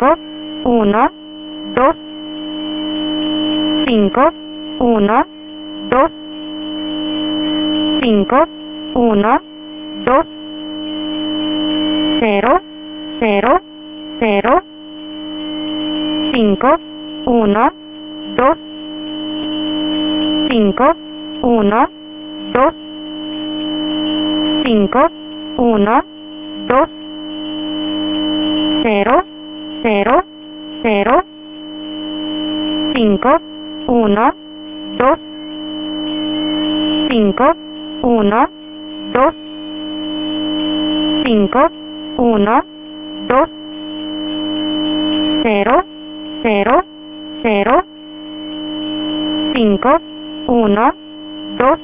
5, 1, 2, 5, 1, 2, 5, 1, 2, 0, 0, 0, 5, 1, 2, 5, 1, 2, 5, 1, 2, 0, 0, 0, 5, 1, 2, 5, 1, 2, 5, 1, 2, 0, 0, 0, 5, 1, 2,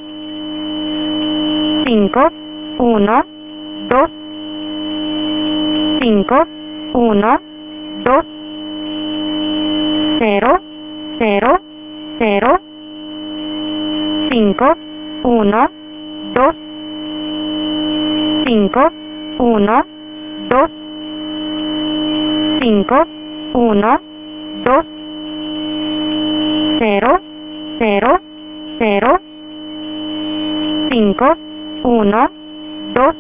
5, 1, 2, 5, 1, 2, 0, 0, 0, 5, 1, 2, 5, 1, 2, 5, 1, 2, 0, 0, 0, 5, 1, 2,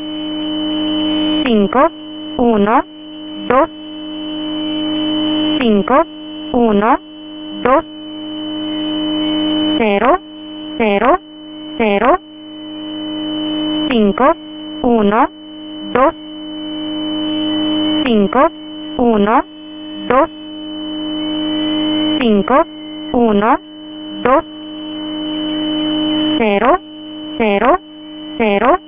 5, 1, 2, 5, 1, 2, 0, 0, 0, 5, 1, 2, 5, 1, 2, 5, 1, 2, 0, 0, 0,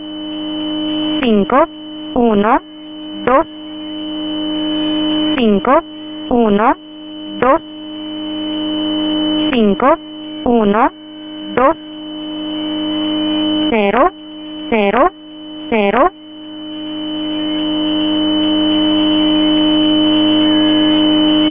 5, 1, 2, 5, 1, 2, 5, 1, 2, 0, 0, 0,